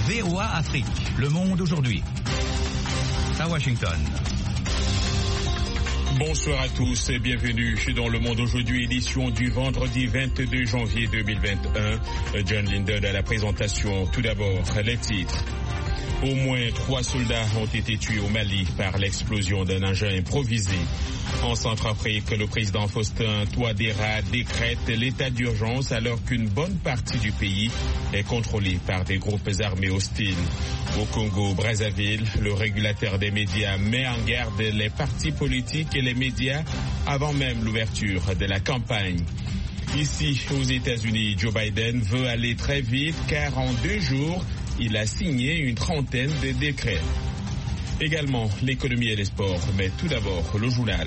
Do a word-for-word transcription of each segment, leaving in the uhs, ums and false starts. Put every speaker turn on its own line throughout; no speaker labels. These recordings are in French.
V O A Afrique, Le Monde aujourd'hui. À Washington.
Bonsoir à tous et bienvenue dans Le Monde aujourd'hui, édition du vendredi vingt-deux janvier deux mille vingt et un. John Linden à la présentation. Tout d'abord, les titres. Au moins trois soldats ont été tués au Mali par l'explosion d'un engin improvisé. En Centrafrique, le président Faustin Touadéra décrète l'état d'urgence alors qu'une bonne partie du pays est contrôlée par des groupes armés hostiles. Au Congo-Brazzaville, le régulateur des médias met en garde les partis politiques et les médias avant même l'ouverture de la campagne. Ici, aux États-Unis, Joe Biden veut aller très vite car en deux jours, il a signé une trentaine de décrets. Également, l'économie et les sports, mais tout d'abord, le journal.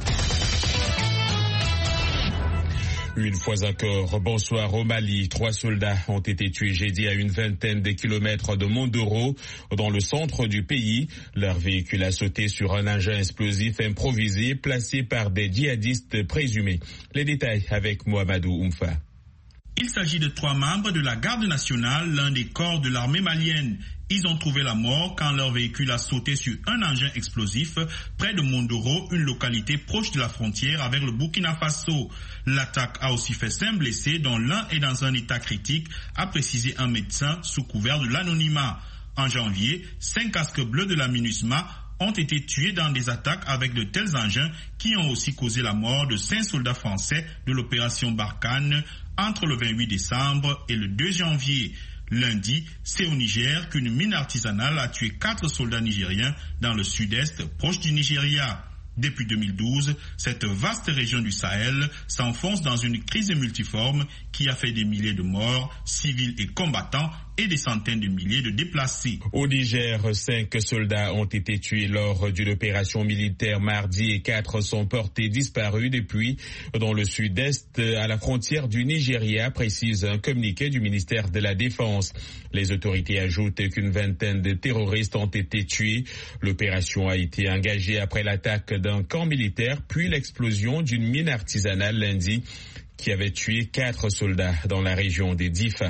Une fois encore, bonsoir au Mali. Trois soldats ont été tués jeudi à une vingtaine de kilomètres de Mondoro, dans le centre du pays. Leur véhicule a sauté sur un engin explosif improvisé placé par des djihadistes présumés. Les détails avec Mohamedou Oumfa.
Il s'agit de trois membres de la garde nationale, l'un des corps de l'armée malienne. Ils ont trouvé la mort quand leur véhicule a sauté sur un engin explosif près de Mondoro, une localité proche de la frontière avec le Burkina Faso. L'attaque a aussi fait cinq blessés, dont l'un est dans un état critique, a précisé un médecin sous couvert de l'anonymat. En janvier, cinq casques bleus de la MINUSMA ont été tués dans des attaques avec de tels engins qui ont aussi causé la mort de cinq soldats français de l'opération Barkhane entre le vingt-huit décembre et le deux janvier. Lundi, c'est au Niger qu'une mine artisanale a tué quatre soldats nigériens dans le sud-est proche du Nigeria. Depuis deux mille douze, cette vaste région du Sahel s'enfonce dans une crise multiforme qui a fait des milliers de morts, civils et combattants, et des centaines de milliers de déplacés.
Au Niger, cinq soldats ont été tués lors d'une opération militaire mardi et quatre sont portés disparus depuis dans le sud-est à la frontière du Nigeria, précise un communiqué du ministère de la Défense. Les autorités ajoutent qu'une vingtaine de terroristes ont été tués. L'opération a été engagée après l'attaque d'un camp militaire, puis l'explosion d'une mine artisanale lundi qui avait tué quatre soldats dans la région des Difa.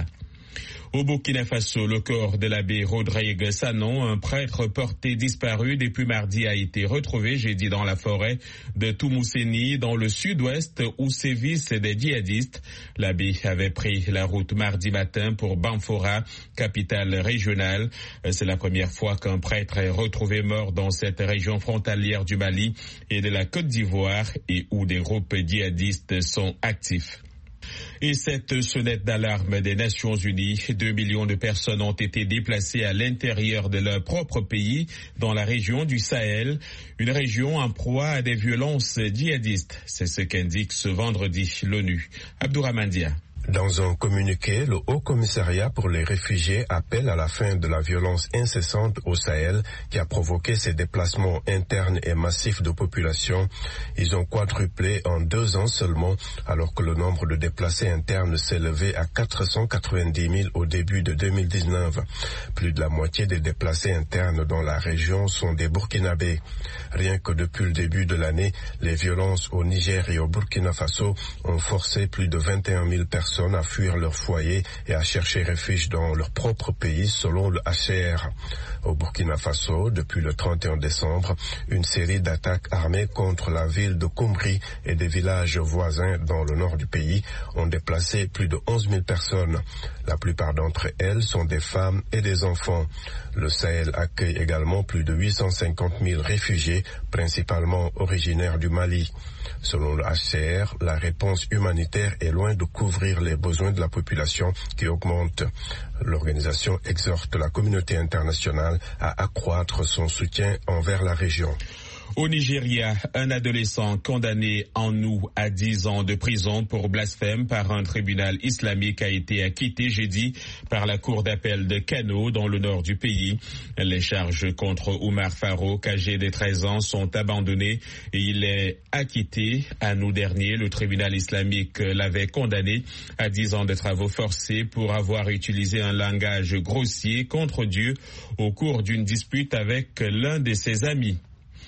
Au Burkina Faso, le corps de l'abbé Rodrigue Sanon, un prêtre porté disparu depuis mardi, a été retrouvé jeudi dans la forêt de Toumousséni, dans le sud-ouest, où sévissent des djihadistes. L'abbé avait pris la route mardi matin pour Banfora, capitale régionale. C'est la première fois qu'un prêtre est retrouvé mort dans cette région frontalière du Mali et de la Côte d'Ivoire et où des groupes djihadistes sont actifs. Et cette sonnette d'alarme des Nations Unies, deux millions de personnes ont été déplacées à l'intérieur de leur propre pays, dans la région du Sahel, une région en proie à des violences djihadistes. C'est ce qu'indique ce vendredi l'ONU. Abdourahmane Dia.
Dans un communiqué, le Haut Commissariat pour les réfugiés appelle à la fin de la violence incessante au Sahel qui a provoqué ces déplacements internes et massifs de population. Ils ont quadruplé en deux ans seulement, alors que le nombre de déplacés internes s'élevait à quatre cent quatre-vingt-dix mille au début de deux mille dix-neuf. Plus de la moitié des déplacés internes dans la région sont des Burkinabés. Rien que depuis le début de l'année, les violences au Niger et au Burkina Faso ont forcé plus de vingt et un mille personnes à fuir leur foyer et à chercher refuge dans leur propre pays, selon le H C R. Au Burkina Faso, depuis le trente et un décembre, une série d'attaques armées contre la ville de Koumri et des villages voisins dans le nord du pays ont déplacé plus de onze mille personnes. La plupart d'entre elles sont des femmes et des enfants. Le Sahel accueille également plus de huit cent cinquante mille réfugiés, principalement originaires du Mali. Selon le H C R, la réponse humanitaire est loin de couvrir les besoins de la population qui augmente. L'organisation exhorte la communauté internationale à accroître son soutien envers la région.
Au Nigeria, un adolescent condamné en août à dix ans de prison pour blasphème par un tribunal islamique a été acquitté jeudi par la cour d'appel de Kano dans le nord du pays. Les charges contre Oumar Farouk, âgé de treize ans, sont abandonnées et il est acquitté. En août dernier, le tribunal islamique l'avait condamné à dix ans de travaux forcés pour avoir utilisé un langage grossier contre Dieu au cours d'une dispute avec l'un de ses amis.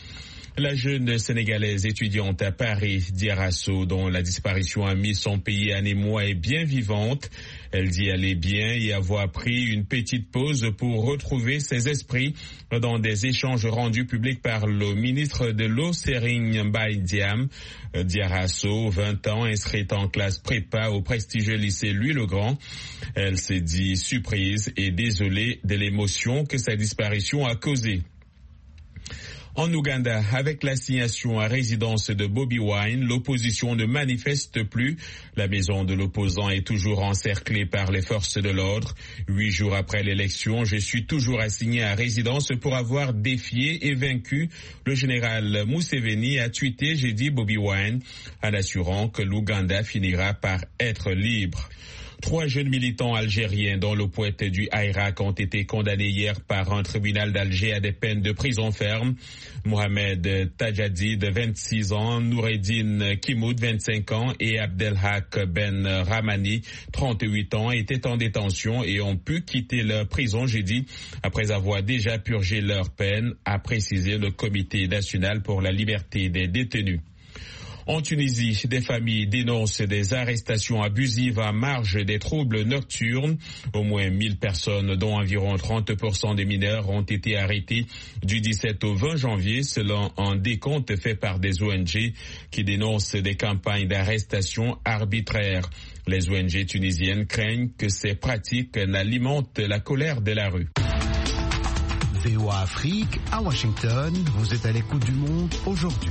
La jeune sénégalaise étudiante à Paris, Diarasso, dont la disparition a mis son pays à émoi, est bien vivante. Elle dit aller bien et avoir pris une petite pause pour retrouver ses esprits dans des échanges rendus publics par le ministre de l'eau, Serigne Mbaye Diam. Diarasso, vingt ans, inscrite en classe prépa au prestigieux lycée Louis-le-Grand. Elle s'est dit surprise et désolée de l'émotion que sa disparition a causée. En Ouganda, avec l'assignation à résidence de Bobi Wine, l'opposition ne manifeste plus. La maison de l'opposant est toujours encerclée par les forces de l'ordre. Huit jours après l'élection, je suis toujours assigné à résidence pour avoir défié et vaincu le général Museveni, a tweeté jeudi Bobi Wine, en assurant que l'Ouganda finira par être libre. Trois jeunes militants algériens dont le poète du Hirak ont été condamnés hier par un tribunal d'Alger à des peines de prison ferme. Mohamed Tajadi, de vingt-six ans, Noureddine Kimoud, vingt-cinq ans, et Abdelhak Ben Ramani, trente-huit ans, étaient en détention et ont pu quitter leur prison jeudi après avoir déjà purgé leur peine, a précisé le Comité national pour la liberté des détenus. En Tunisie, des familles dénoncent des arrestations abusives à marge des troubles nocturnes. Au moins mille personnes, dont environ trente pour cent des mineurs, ont été arrêtées du dix-sept au vingt janvier, selon un décompte fait par des O N G qui dénoncent des campagnes d'arrestation arbitraires. Les O N G tunisiennes craignent que ces pratiques n'alimentent la colère de la rue.
V O A Afrique, à Washington, vous êtes à l'écoute du monde aujourd'hui.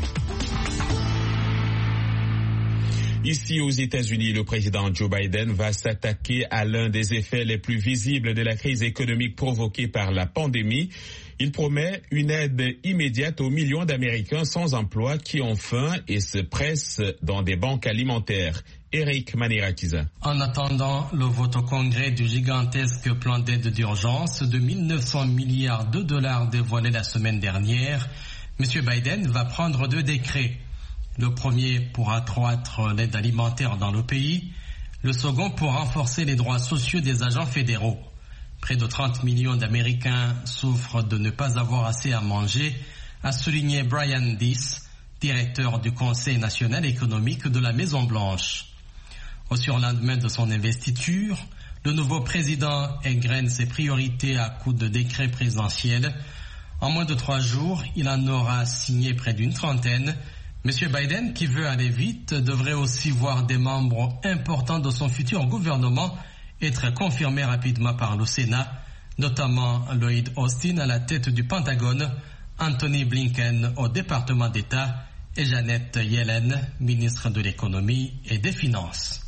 Ici aux États-Unis, le président Joe Biden va s'attaquer à l'un des effets les plus visibles de la crise économique provoquée par la pandémie. Il promet une aide immédiate aux millions d'Américains sans emploi qui ont faim et se pressent dans des banques alimentaires. Eric Manirakiza.
En attendant le vote au Congrès du gigantesque plan d'aide d'urgence de mille neuf cents milliards de dollars dévoilé la semaine dernière, M. Biden va prendre deux décrets. Le premier pour accroître l'aide alimentaire dans le pays, le second pour renforcer les droits sociaux des agents fédéraux. Près de trente millions d'Américains souffrent de ne pas avoir assez à manger, a souligné Brian Deese, directeur du Conseil national économique de la Maison-Blanche. Au surlendemain de son investiture, le nouveau président égrène ses priorités à coups de décret présidentiel. En moins de trois jours, il en aura signé près d'une trentaine. M. Biden, qui veut aller vite, devrait aussi voir des membres importants de son futur gouvernement être confirmés rapidement par le Sénat, notamment Lloyd Austin à la tête du Pentagone, Anthony Blinken au département d'État et Janet Yellen, ministre de l'Économie et des Finances.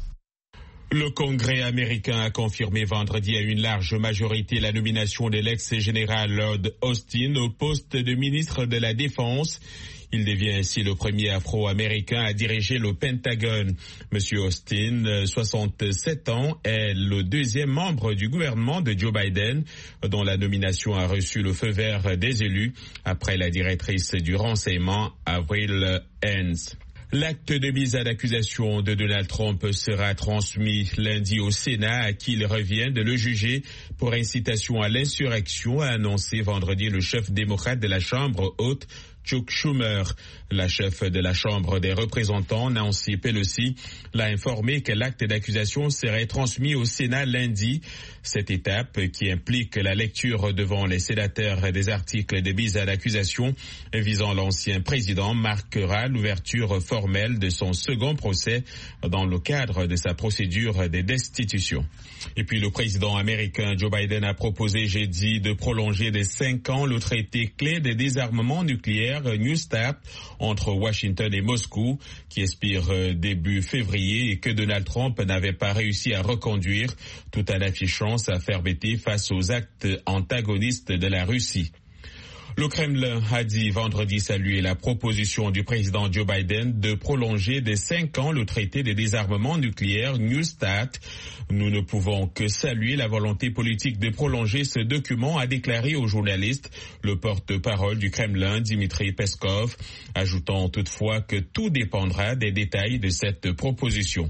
Le Congrès américain a confirmé vendredi à une large majorité la nomination de l'ex-général Lloyd Austin au poste de ministre de la Défense. Il devient ainsi le premier Afro-Américain à diriger le Pentagone. Monsieur Austin, soixante-sept ans, est le deuxième membre du gouvernement de Joe Biden, dont la nomination a reçu le feu vert des élus après la directrice du renseignement, Avril Haines. L'acte de mise à l'accusation de Donald Trump sera transmis lundi au Sénat, à qui il revient de le juger pour incitation à l'insurrection, a annoncé vendredi le chef démocrate de la Chambre haute, Chuck Schumer. La chef de la Chambre des représentants, Nancy Pelosi, l'a informé que l'acte d'accusation serait transmis au Sénat lundi. Cette étape, qui implique la lecture devant les sénateurs des articles de mise à l'accusation visant l'ancien président, marquera l'ouverture formelle de son second procès dans le cadre de sa procédure de destitution. Et puis le président américain Joe Biden a proposé jeudi de prolonger de cinq ans le traité clé de désarmement nucléaire New START entre Washington et Moscou, qui expire début février et que Donald Trump n'avait pas réussi à reconduire, tout en affichant sa fermeté face aux actes antagonistes de la Russie. Le Kremlin a dit vendredi saluer la proposition du président Joe Biden de prolonger de cinq ans le traité de désarmement nucléaire New START. Nous ne pouvons que saluer la volonté politique de prolonger ce document, a déclaré aux journalistes le porte-parole du Kremlin, Dmitry Peskov, ajoutant toutefois que tout dépendra des détails de cette proposition.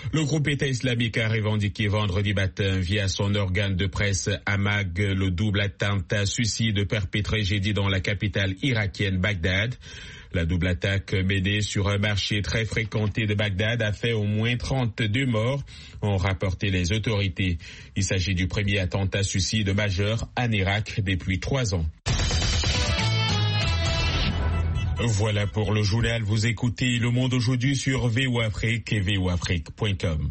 Le groupe État islamique a revendiqué vendredi matin via son organe de presse Amag le double attentat suicide perpétré jeudi dans la capitale irakienne Bagdad. La double attaque menée sur un marché très fréquenté de Bagdad a fait au moins trente-deux morts, ont rapporté les autorités. Il s'agit du premier attentat suicide majeur en Irak depuis trois ans. Voilà pour le journal. Vous écoutez Le Monde aujourd'hui sur V O Afrique et V O Afrique point com.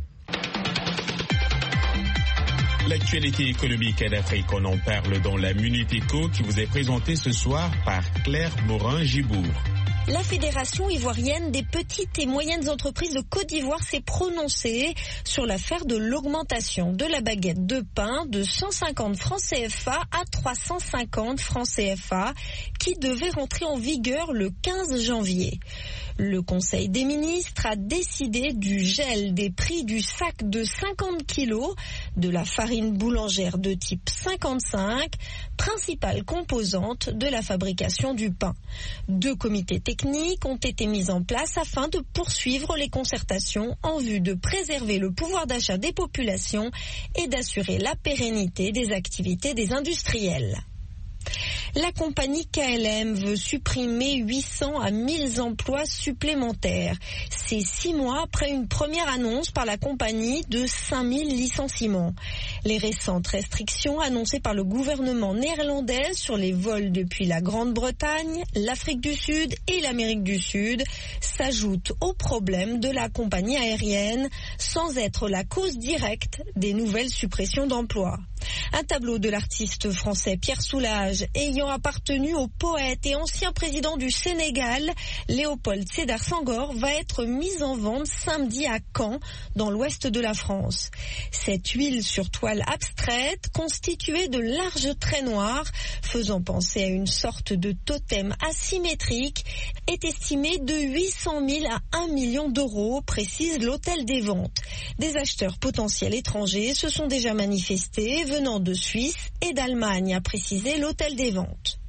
L'actualité économique en Afrique, on en parle dans la Minute Éco qui vous est présentée ce soir par Claire Morin-Gibourg.
La Fédération ivoirienne des petites et moyennes entreprises de Côte d'Ivoire s'est prononcée sur l'affaire de l'augmentation de la baguette de pain de cent cinquante francs C F A à trois cent cinquante francs C F A qui devait rentrer en vigueur le quinze janvier. Le Conseil des ministres a décidé du gel des prix du sac de cinquante kilos de la farine boulangère de type cinquante-cinq, principale composante de la fabrication du pain. Deux comités techniques ont été mis en place afin de poursuivre les concertations en vue de préserver le pouvoir d'achat des populations et d'assurer la pérennité des activités des industriels. La compagnie K L M veut supprimer huit cents à mille emplois supplémentaires. C'est six mois après une première annonce par la compagnie de cinq mille licenciements. Les récentes restrictions annoncées par le gouvernement néerlandais sur les vols depuis la Grande-Bretagne, l'Afrique du Sud et l'Amérique du Sud s'ajoutent aux problèmes de la compagnie aérienne sans être la cause directe des nouvelles suppressions d'emplois. Un tableau de l'artiste français Pierre Soulages ayant appartenu au poète et ancien président du Sénégal, Léopold Sédar Senghor, va être mis en vente samedi à Caen, dans l'ouest de la France. Cette huile sur toile abstraite, constituée de larges traits noirs, faisant penser à une sorte de totem asymétrique, est estimée de huit cent mille à un million d'euros, précise l'Hôtel des Ventes. Des acheteurs potentiels étrangers se sont déjà manifestés, venant de Suisse et d'Allemagne, a précisé l'Hôtel des Ventes.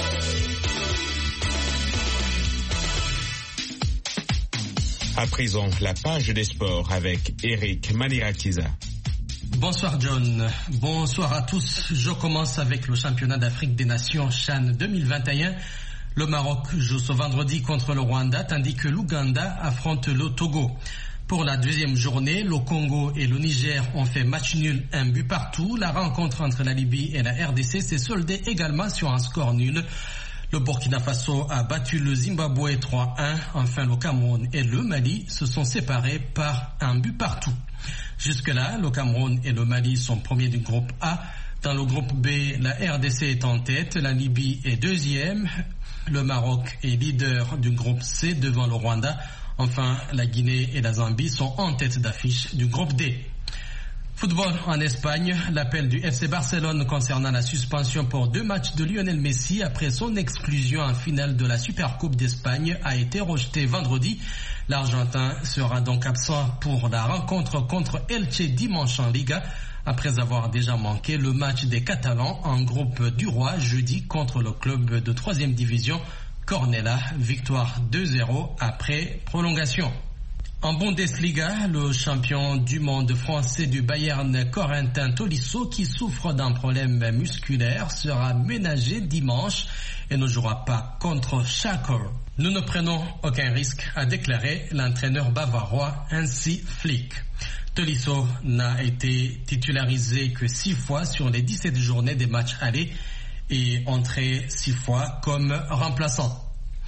À présent, la page des sports avec Eric Manirakiza.
Bonsoir John, bonsoir à tous. Je commence avec le championnat d'Afrique des Nations CHAN deux mille vingt et un. Le Maroc joue ce vendredi contre le Rwanda, tandis que l'Ouganda affronte le Togo. Pour la deuxième journée, le Congo et le Niger ont fait match nul, un but partout. La rencontre entre la Libye et la R D C s'est soldée également sur un score nul. Le Burkina Faso a battu le Zimbabwe trois un. Enfin, le Cameroun et le Mali se sont séparés par un but partout. Jusque-là, le Cameroun et le Mali sont premiers du groupe A. Dans le groupe B, la R D C est en tête, la Libye est deuxième. Le Maroc est leader du groupe C devant le Rwanda. Enfin, la Guinée et la Zambie sont en tête d'affiche du groupe D. Football en Espagne, l'appel du F C Barcelone concernant la suspension pour deux matchs de Lionel Messi après son exclusion en finale de la Supercoupe d'Espagne a été rejeté vendredi. L'Argentin sera donc absent pour la rencontre contre Elche dimanche en Liga, après avoir déjà manqué le match des Catalans en groupe du Roi jeudi contre le club de troisième division Cornella, victoire deux zéro après prolongation. En Bundesliga, le champion du monde français du Bayern, Corentin Tolisso, qui souffre d'un problème musculaire, sera ménagé dimanche et ne jouera pas contre Schalke. Nous ne prenons aucun risque, a déclaré l'entraîneur bavarois Hansi Flick. Tolisso n'a été titularisé que six fois sur les dix-sept journées des matchs allés et entré six fois comme remplaçant.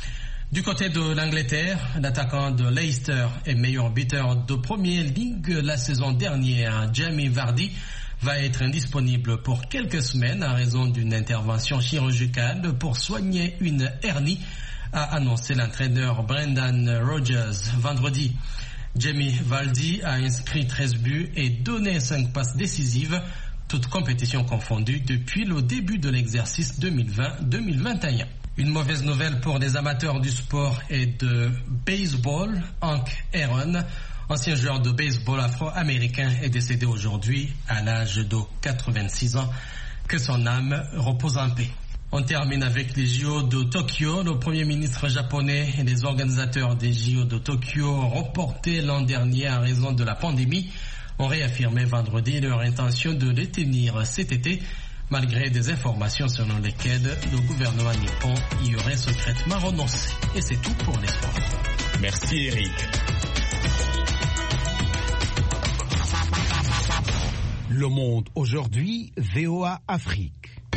Du côté de l'Angleterre, l'attaquant de Leicester et meilleur buteur de Premier League la saison dernière, Jamie Vardy, va être indisponible pour quelques semaines à raison d'une intervention chirurgicale pour soigner une hernie, a annoncé l'entraîneur Brendan Rodgers vendredi. Jamie Vardy a inscrit treize buts et donné cinq passes décisives, toutes compétitions confondues depuis le début de l'exercice deux mille vingt deux mille vingt et un. Une mauvaise nouvelle pour les amateurs du sport et de baseball. Hank Aaron, ancien joueur de baseball afro-américain, est décédé aujourd'hui à l'âge de quatre-vingt-six ans. Que son âme repose en paix. On termine avec les J O de Tokyo. Le Premier ministre japonais et les organisateurs des J O de Tokyo, reportés l'an dernier à raison de la pandémie, ont réaffirmé vendredi leur intention de les tenir cet été, malgré des informations selon lesquelles le gouvernement nippon y aurait secrètement renoncé. Et c'est tout pour les sports.
Merci Eric.
Le Monde aujourd'hui, V O A Afrique.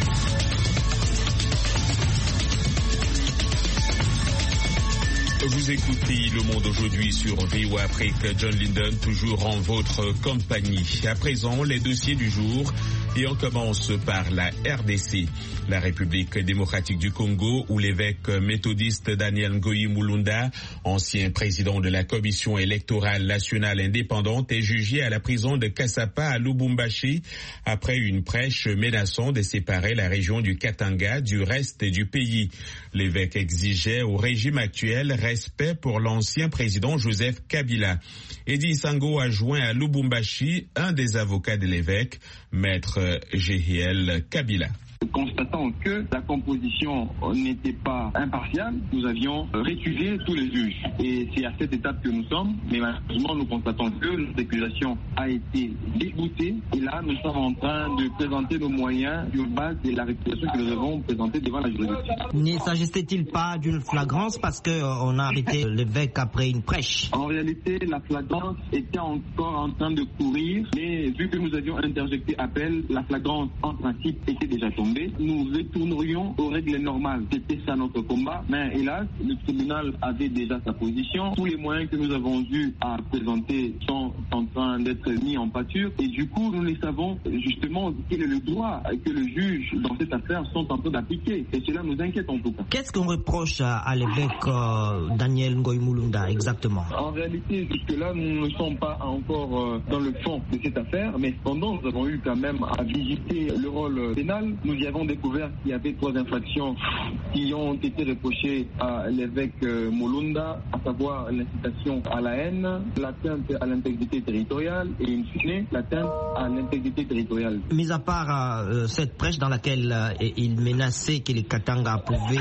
Vous écoutez Le Monde aujourd'hui sur V O A Afrique. John Linden, toujours en votre compagnie. À présent, les dossiers du jour. Et on commence par la R D C, la République démocratique du Congo, où l'évêque méthodiste Daniel Ngoyi Mulunda, ancien président de la Commission électorale nationale indépendante, est jugé à la prison de Kasapa à Lubumbashi après une prêche menaçant de séparer la région du Katanga du reste du pays. L'évêque exigeait au régime actuel respect pour l'ancien président Joseph Kabila. Eddie Sango a joint à Lubumbashi un des avocats de l'évêque, maître Jehiel Kabila.
Constatant que la composition n'était pas impartiale, nous avions récusé tous les juges. Et c'est à cette étape que nous sommes. Mais malheureusement, nous constatons que l'accusation a été déboutée. Et là, nous sommes en train de présenter nos moyens sur base de la récusation que nous avons présentée devant la juridiction.
Ne s'agissait-il pas d'une flagrance parce qu'on a arrêté l'évêque après une prêche?
En réalité, la flagrance était encore en train de courir. Mais vu que nous avions interjecté appel, la flagrance en principe était déjà tombée. Nous retournerions aux règles normales. C'était ça notre combat. Mais hélas, le tribunal avait déjà sa position. Tous les moyens que nous avons eu à présenter sont en train d'être mis en pâture. Et du coup, nous les savons justement quel est le droit que le juge dans cette affaire sont en train d'appliquer. Et cela nous inquiète en tout cas.
Qu'est-ce qu'on reproche à l'évêque euh, Daniel Ngoyi Mulunda exactement?
En réalité, jusque-là, nous ne sommes pas encore euh, dans le fond de cette affaire. Mais cependant, nous avons eu quand même à visiter le rôle pénal. Nous y avons découvert qu'il y avait trois infractions qui ont été reprochées à l'évêque Mulunda, à savoir l'incitation à la haine, l'atteinte à l'intégrité territoriale et une fine, l'atteinte à l'intégrité territoriale.
Mis à part euh, cette prêche dans laquelle euh, il menaçait que les Katanga pouvaient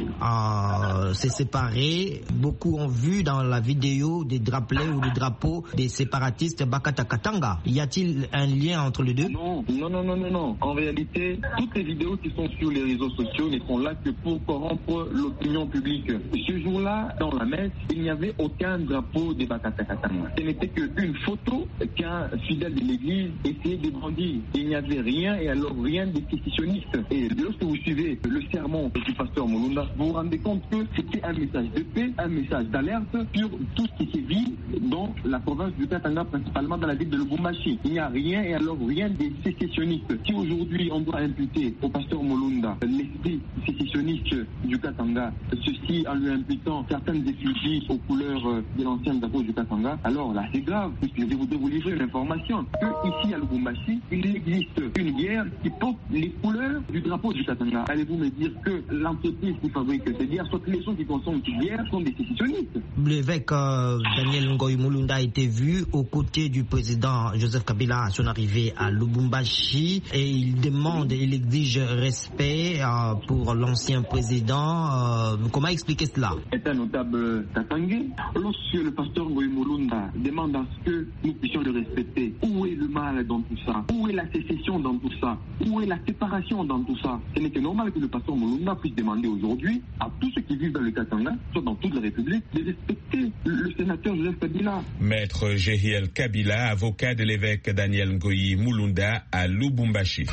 euh, se séparer, beaucoup ont vu dans la vidéo des drapelets ou des drapeaux des séparatistes Bakata Katanga. Y a-t-il un lien entre les deux?
Non, non, non, non, non, non. En réalité, toutes les vidéos qui sont sur les réseaux sociaux ne sont là que pour corrompre l'opinion publique. Ce jour-là, dans la messe, il n'y avait aucun drapeau des Bakata Katanga. Ce n'était qu'une photo qu'un fidèle de l'église essayait de brandir. Il n'y avait rien et alors rien de sécessionniste. Et lorsque vous suivez le sermon du pasteur Mulunda, vous vous rendez compte que c'était un message de paix, un message d'alerte sur tout ce qui se vit dans la province du Katanga, principalement dans la ville de Lubumbashi. Il n'y a rien et alors rien de sécessionniste. Si aujourd'hui on doit imputer au pasteur Mulunda l'esprit sécessionniste du Katanga, ceci en lui imputant certaines effigies aux couleurs de l'ancien drapeau du Katanga, alors là c'est grave, puisque je voudrais vous livrer une information que ici à Lubumbashi, il existe une bière qui porte les couleurs du drapeau du Katanga. Allez-vous me dire que l'entreprise qui fabrique cette bière, soit les gens qui consomment cette bière, sont des sécessionnistes?
L'évêque euh, Daniel Ngoyi Mulunda a été vu aux côtés du président Joseph Kabila à son arrivée à Lubumbashi et il demande, il exige respect euh, pour l'ancien président. Euh, comment expliquer cela?
C'est un notable Katangais. Lorsque le pasteur Ngoyi Mulunda demande à ce que nous puissions le respecter, où est le mal dans tout ça? Où est la sécession dans tout ça? Où est la séparation dans tout ça? Ce n'est que normal que le pasteur Mulunda puisse demander aujourd'hui à tous ceux qui vivent dans le Katanga, soit dans toute la République, de respecter le sénateur Joseph Kabila.
Maître Jehiel Kabila, avocat de l'évêque Daniel Ngoyi Mulunda à Lubumbashi.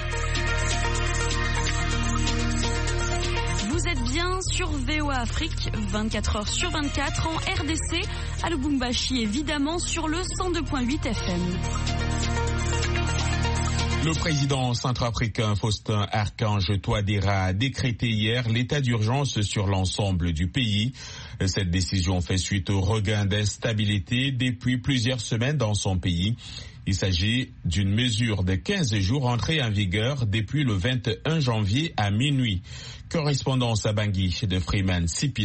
Vous êtes bien sur V O A Afrique, vingt-quatre heures sur vingt-quatre en R D C, à Lubumbashi évidemment sur le cent deux virgule huit F M.
Le président centrafricain Faustin Archange Touadéra a décrété hier l'état d'urgence sur l'ensemble du pays. Cette décision fait suite au regain d'instabilité depuis plusieurs semaines dans son pays. Il s'agit d'une mesure de quinze jours entrée en vigueur depuis le vingt et un janvier à minuit. Correspondance à Bangui de Freeman Sipila.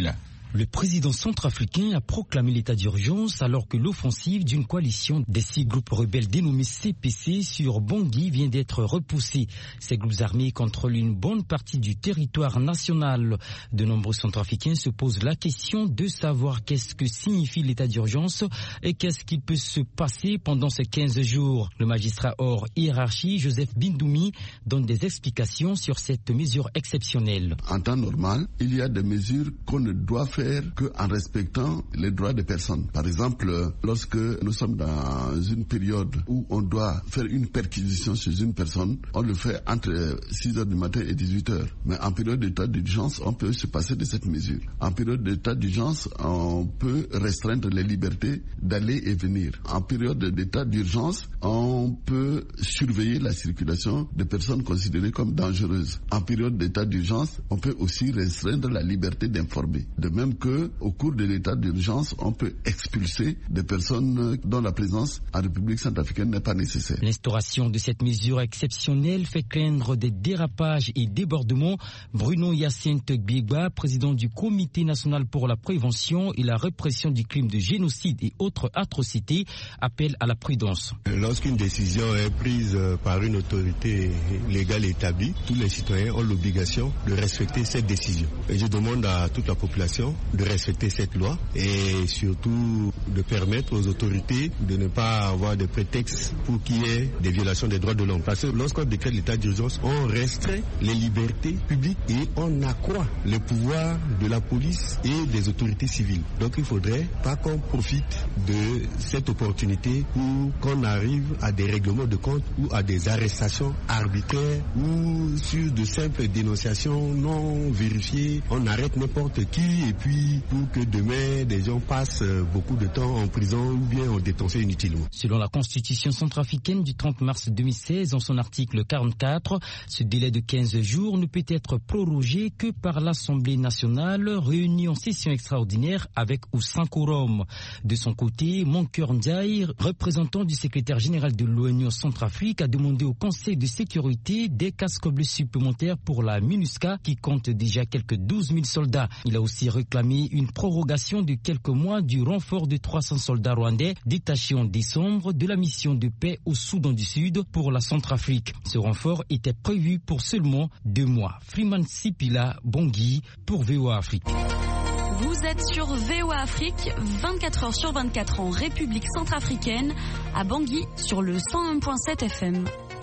Le président centrafricain a proclamé l'état d'urgence alors que l'offensive d'une coalition des six groupes rebelles dénommés C P C sur Bangui vient d'être repoussée. Ces groupes armés contrôlent une bonne partie du territoire national. De nombreux centrafricains se posent la question de savoir qu'est-ce que signifie l'état d'urgence et qu'est-ce qui peut se passer pendant ces quinze jours. Le magistrat hors hiérarchie, Joseph Bindoumi, donne des explications sur cette mesure exceptionnelle.
En temps normal, il y a des mesures qu'on ne doit faire qu'en respectant les droits des personnes. Par exemple, lorsque nous sommes dans une période où on doit faire une perquisition chez une personne, on le fait entre six heures du matin et dix-huit heures. Mais en période d'état d'urgence, on peut se passer de cette mesure. En période d'état d'urgence, on peut restreindre les libertés d'aller et venir. En période d'état d'urgence, on peut surveiller la circulation de personnes considérées comme dangereuses. En période d'état d'urgence, on peut aussi restreindre la liberté d'informer. De même que, au cours de l'état d'urgence, on peut expulser des personnes dont la présence en République centrafricaine n'est pas nécessaire.
L'instauration de cette mesure exceptionnelle fait craindre des dérapages et débordements. Bruno Hyacinthe Biegba, président du Comité national pour la prévention et la répression du crime de génocide et autres atrocités, appelle à la prudence.
Lorsqu'une décision est prise par une autorité légale établie, tous les citoyens ont l'obligation de respecter cette décision. Et je demande à toute la population de respecter cette loi et surtout de permettre aux autorités de ne pas avoir de prétextes pour qu'il y ait des violations des droits de l'homme. Parce que lorsqu'on décrète l'état d'urgence, on restreint les libertés publiques et on accroît le pouvoir de la police et des autorités civiles. Donc il faudrait pas qu'on profite de cette opportunité pour qu'on arrive à des règlements de compte ou à des arrestations arbitraires ou sur de simples dénonciations non vérifiées. On arrête n'importe qui et puis pour que demain des gens passent beaucoup de temps en prison ou bien en détention inutilement.
Selon la constitution centrafricaine du trente mars deux mille seize, en son article quarante-quatre, ce délai de quinze jours ne peut être prorogé que par l'Assemblée nationale réunie en session extraordinaire avec ou sans quorum. De son côté, Moncur Ndiaye, représentant du secrétaire général de l'ONU en Centrafrique, a demandé au Conseil de sécurité des casques bleus supplémentaires pour la MINUSCA qui compte déjà quelques douze mille soldats. Il a aussi réclamé une prorogation de quelques mois du renfort de trois cents soldats rwandais détachés en décembre de la mission de paix au Soudan du Sud pour la Centrafrique. Ce renfort était prévu pour seulement deux mois. Freeman Sipila, Bangui, pour V O A Afrique.
Vous êtes sur V O A Afrique, vingt-quatre heures sur vingt-quatre en République centrafricaine, à Bangui sur le cent un virgule sept F M.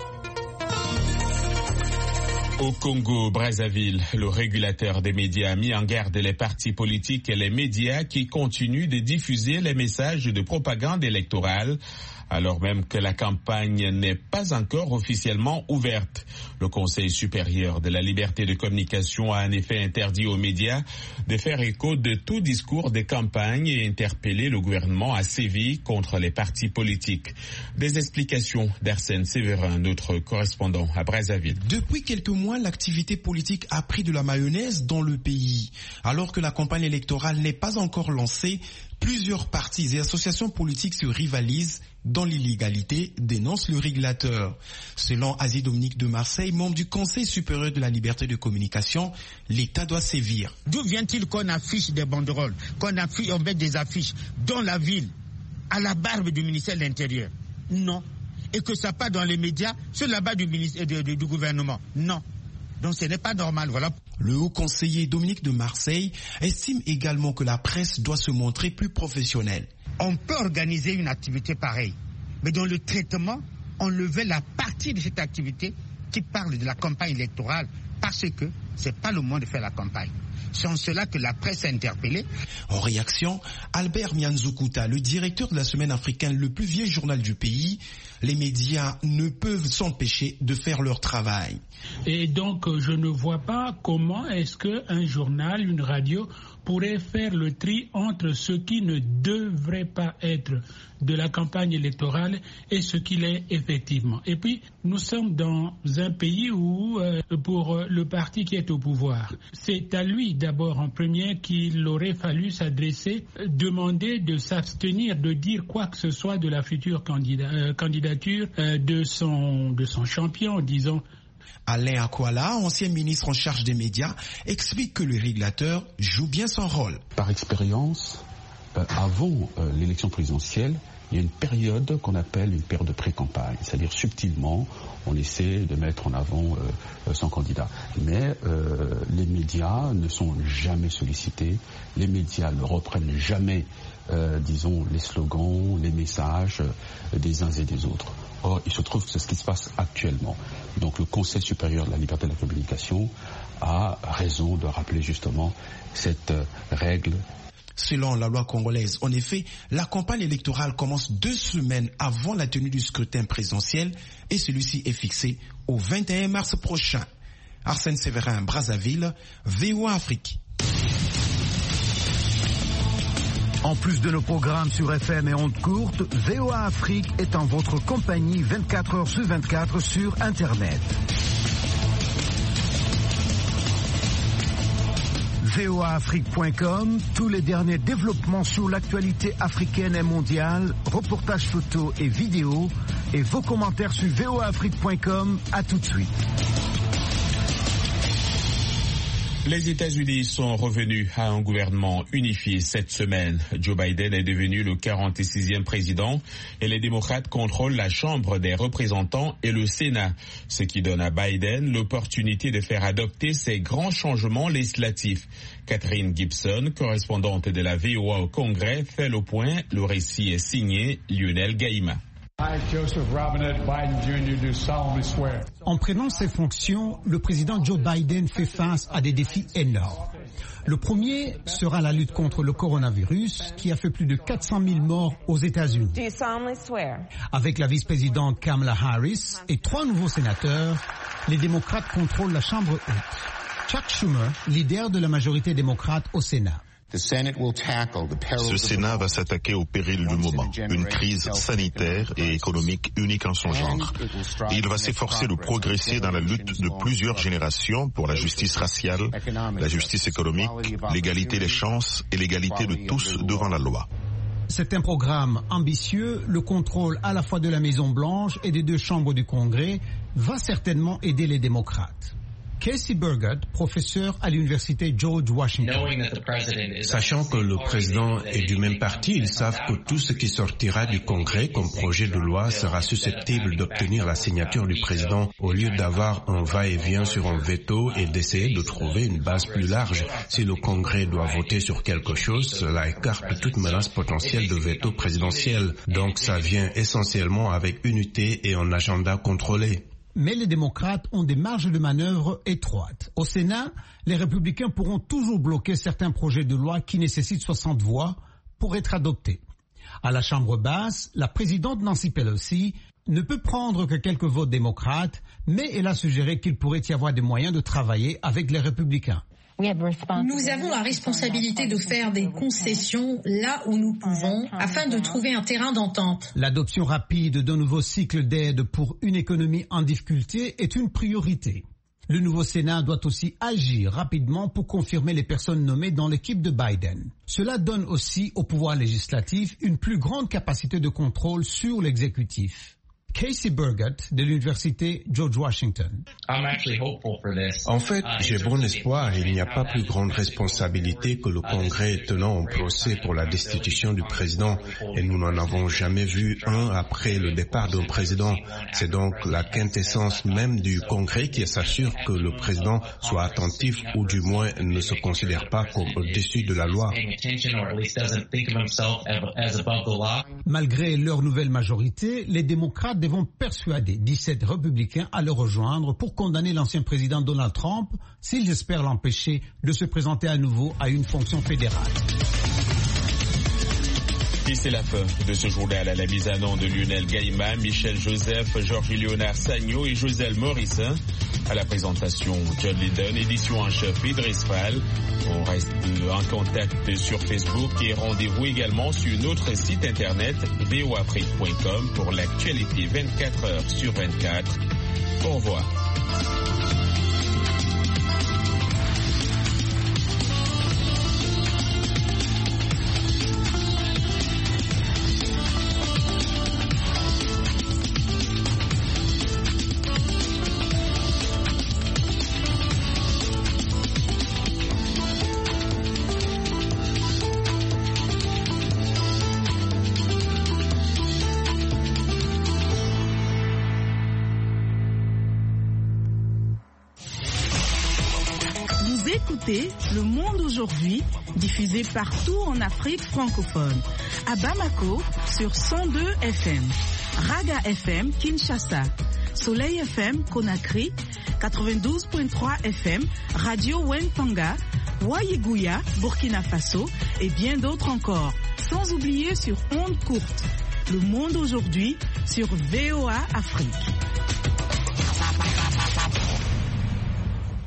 Au Congo, Brazzaville, le régulateur des médias a mis en garde les partis politiques et les médias qui continuent de diffuser les messages de propagande électorale, alors même que la campagne n'est pas encore officiellement ouverte. Le Conseil supérieur de la liberté de communication a en effet interdit aux médias de faire écho de tout discours de campagne et interpellé le gouvernement à sévir contre les partis politiques. Des explications d'Arsène Séverin, notre correspondant à Brazzaville.
Depuis quelques mois, l'activité politique a pris de la mayonnaise dans le pays. Alors que la campagne électorale n'est pas encore lancée, plusieurs partis et associations politiques se rivalisent dans l'illégalité, dénonce le régulateur. Selon Asie Dominique de Marseille, membre du Conseil supérieur de la liberté de communication, l'État doit sévir.
D'où vient-il qu'on affiche des banderoles, qu'on affiche, on met des affiches dans la ville, à la barbe du ministère de l'Intérieur? Non. Et que ça part dans les médias, sur la barbe du, ministère, du, du, du gouvernement? Non. Donc ce n'est pas normal, voilà.
Le haut conseiller Dominique de Marseille estime également que la presse doit se montrer plus professionnelle.
On peut organiser une activité pareille, mais dans le traitement, on levait la partie de cette activité qui parle de la campagne électorale, parce que ce n'est pas le moment de faire la campagne. C'est en cela que la presse a interpellé.
En réaction, Albert Mianzoukuta, le directeur de la Semaine africaine, le plus vieux journal du pays, les médias ne peuvent s'empêcher de faire leur travail.
Et donc, je ne vois pas comment est-ce qu'un journal, une radio, pourrait faire le tri entre ce qui ne devrait pas être de la campagne électorale et ce qu'il est effectivement. Et puis, nous sommes dans un pays où, euh, pour le parti qui est au pouvoir, c'est à lui d'abord en premier qu'il aurait fallu s'adresser, demander de s'abstenir de dire quoi que ce soit de la future candida- euh, candidature euh, de son, de son champion, disons,
Alain Akwala, ancien ministre en charge des médias, explique que le régulateur joue bien son rôle.
Par expérience, euh, avant euh, l'élection présidentielle, il y a une période qu'on appelle une période de pré-campagne, c'est-à-dire subtilement, on essaie de mettre en avant euh, son candidat. Mais euh, les médias ne sont jamais sollicités, les médias ne reprennent jamais, euh, disons, les slogans, les messages euh, des uns et des autres. Or, il se trouve que c'est ce qui se passe actuellement. Donc le Conseil supérieur de la liberté de la communication a raison de rappeler justement cette euh, règle.
Selon la loi congolaise, en effet, la campagne électorale commence deux semaines avant la tenue du scrutin présidentiel et celui-ci est fixé au vingt et un mars prochain. Arsène Séverin, Brazzaville, V O A Afrique.
En plus de nos programmes sur F M et ondes courtes, V O A Afrique est en votre compagnie vingt-quatre heures sur vingt-quatre sur Internet. V O A Afrique point com, tous les derniers développements sur l'actualité africaine et mondiale, reportages photos et vidéos, et vos commentaires sur V O A Afrique point com. À tout de suite.
Les États-Unis sont revenus à un gouvernement unifié cette semaine. Joe Biden est devenu le quarante-sixième président et les démocrates contrôlent la Chambre des représentants et le Sénat, ce qui donne à Biden l'opportunité de faire adopter ces grands changements législatifs. Catherine Gibson, correspondante de la V O A au Congrès, fait le point. Le récit est signé Lionel Gaïma.
En prenant ses fonctions, le président Joe Biden fait face à des défis énormes. Le premier sera la lutte contre le coronavirus qui a fait plus de quatre cent mille morts aux États-Unis. Avec la vice-présidente Kamala Harris et trois nouveaux sénateurs, les démocrates contrôlent la Chambre haute. Chuck Schumer, leader de la majorité démocrate au Sénat.
Ce Sénat va s'attaquer au péril du moment, une crise sanitaire et économique unique en son genre. Et il va s'efforcer de progresser dans la lutte de plusieurs générations pour la justice raciale, la justice économique, l'égalité des chances et l'égalité de tous devant la loi.
C'est un programme ambitieux. Le contrôle à la fois de la Maison-Blanche et des deux chambres du Congrès va certainement aider les démocrates. Casey Burgett, professeur à l'université George Washington.
Sachant que le président est du même parti, ils savent que tout ce qui sortira du Congrès comme projet de loi sera susceptible d'obtenir la signature du président au lieu d'avoir un va-et-vient sur un veto et d'essayer de trouver une base plus large. Si le Congrès doit voter sur quelque chose, cela écarte toute menace potentielle de veto présidentiel. Donc ça vient essentiellement avec unité et un agenda contrôlé.
Mais les démocrates ont des marges de manœuvre étroites. Au Sénat, les républicains pourront toujours bloquer certains projets de loi qui nécessitent soixante voix pour être adoptés. À la Chambre basse, la présidente Nancy Pelosi ne peut prendre que quelques votes démocrates, mais elle a suggéré qu'il pourrait y avoir des moyens de travailler avec les républicains.
Nous avons la responsabilité de faire des concessions là où nous pouvons afin de trouver un terrain d'entente.
L'adoption rapide d'un nouveau cycle d'aide pour une économie en difficulté est une priorité. Le nouveau Sénat doit aussi agir rapidement pour confirmer les personnes nommées dans l'équipe de Biden. Cela donne aussi au pouvoir législatif une plus grande capacité de contrôle sur l'exécutif. Casey Burgett de l'université George Washington.
En fait, j'ai bon espoir. Il n'y a pas plus grande responsabilité que le Congrès tenant un procès pour la destitution du président. Et nous n'en avons jamais vu un après le départ d'un président. C'est donc la quintessence même du Congrès qui s'assure que le président soit attentif ou du moins ne se considère pas comme au-dessus de la loi.
Malgré leur nouvelle majorité, les démocrates devront persuader dix-sept républicains à le rejoindre pour condamner l'ancien président Donald Trump s'ils espèrent l'empêcher de se présenter à nouveau à une fonction fédérale.
Et c'est la fin de ce journal à la mise à nom de Lionel Gaïma, Michel Joseph, Georges-Léonard Sagno et Joselle Morissin. À la présentation, John Linden, édition en chef Idriss Fall. On reste en contact sur Facebook et rendez-vous également sur notre site internet v o afrique point com pour l'actualité vingt-quatre heures sur vingt-quatre. Au revoir.
écoutez Le Monde aujourd'hui, diffusé partout en Afrique francophone. À Bamako, sur cent deux F M. Raga F M, Kinshasa. Soleil F M, Conakry. quatre-vingt-douze virgule trois F M. Radio Wentanga. Wayigouya, Burkina Faso. Et bien d'autres encore. Sans oublier sur ondes courtes. Le Monde aujourd'hui, sur V O A Afrique.